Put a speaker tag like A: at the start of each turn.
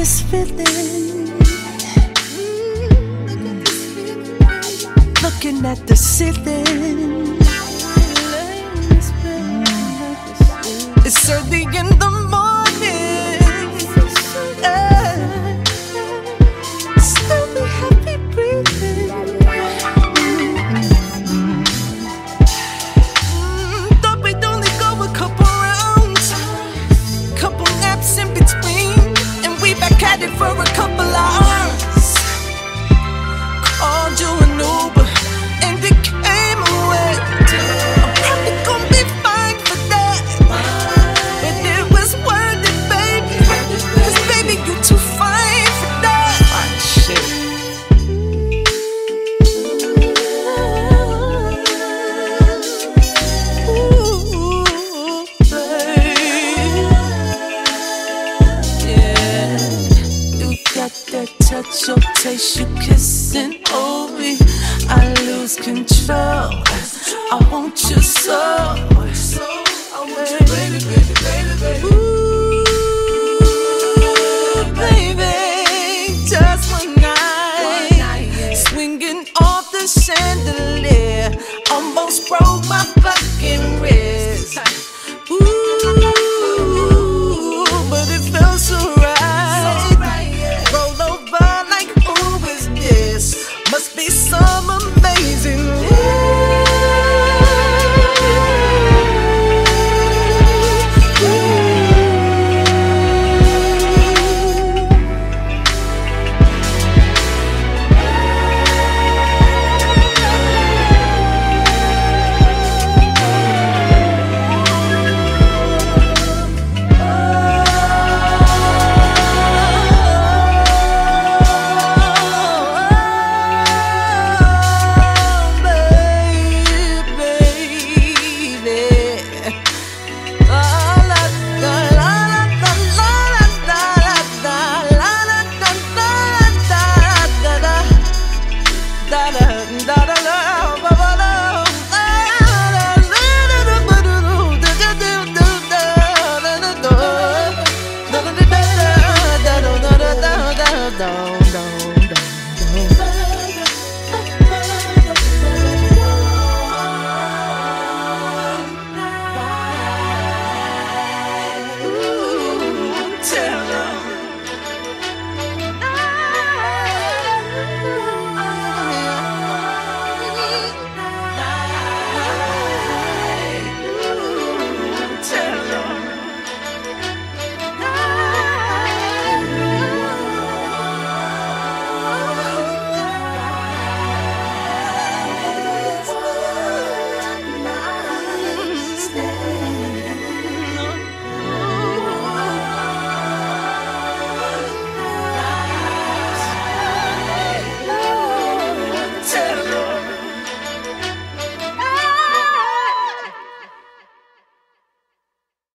A: this feeling. Looking at the ceiling. It's early in the morning. Still be happy breathing. Thought we'd only go a couple rounds, couple naps in between, and we back at it for a couple hours. Called you an Uber, and it came away. I'm probably gonna be fine for that, but it was worth it, baby. 'Cause baby, you too fine for that. Fine shit. Ooh, babe. Yeah, you got that touch, your taste, you kissing over me. I lose control. I want you so.